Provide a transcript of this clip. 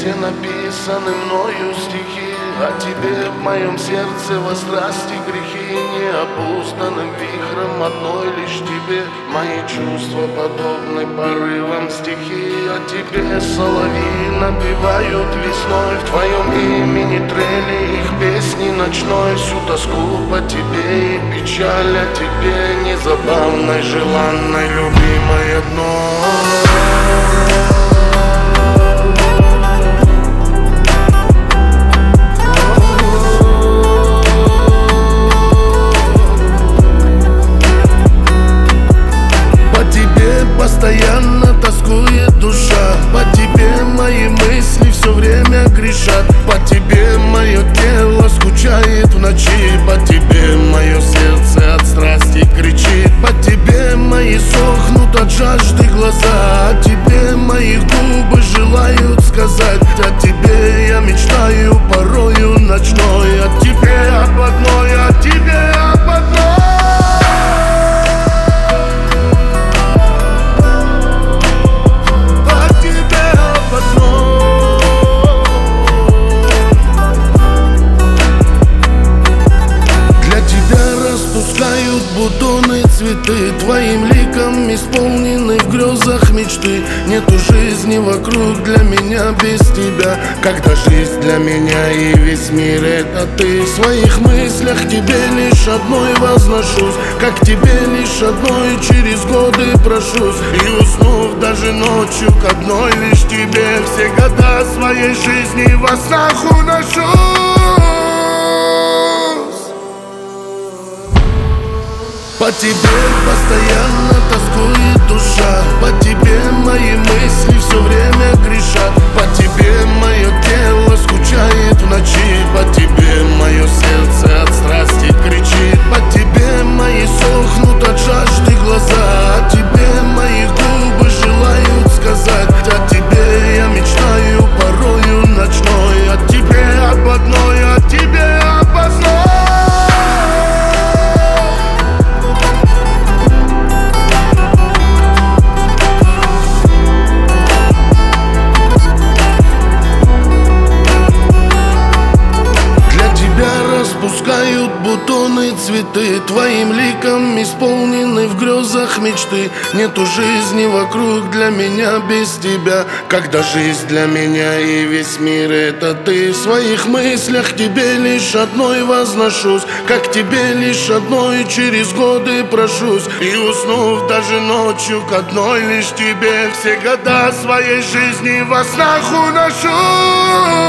все написаны мною стихи о тебе в моем сердце во страсти грехи. Неопутанным вихром одной лишь тебе мои чувства подобны порывам стихий. О тебе соловьи напевают весной, в твоем имени трели их песни ночной. Всю тоску по тебе и печаль о тебе, незабавной, желанной, любимой одной. Постоянно тоскует душа, по тебе мои мысли все время грешат. По тебе мое тело скучает в ночи, по тебе мое сердце от страсти кричит. По тебе мои сохнут от жажды глаза, о тебе мои губы желают сказать. О тебе я мечтаю порою ночной, о тебе об одной, о тебе об одной. Бутоны, цветы, твоим ликом исполнены в грезах мечты. Нету жизни вокруг для меня без тебя, когда жизнь для меня и весь мир это ты. В своих мыслях тебе лишь одной возношусь, как тебе лишь одной через годы прошусь. И уснув даже ночью к одной лишь тебе, все года своей жизни во снах уношу. По тебе постоянно тоскует душа, по тебе мои мысли все время грешат. По тебе мое тело скучает в ночи, по тебе мое сердце от страсти кричит. По тебе мои сохнут от жажды глаза, о тебе мои губы желают сказать. О тебе я мечтаю порою ночной, о тебе об одной, о тебе об одной. Распускают бутоны, цветы, твоим ликом исполнены в грезах мечты. Нету жизни вокруг для меня без тебя, когда жизнь для меня и весь мир это ты. В своих мыслях тебе лишь одной возношусь, как тебе лишь одной через годы прошусь. И уснув даже ночью к одной лишь тебе, все года своей жизни во снах уношу.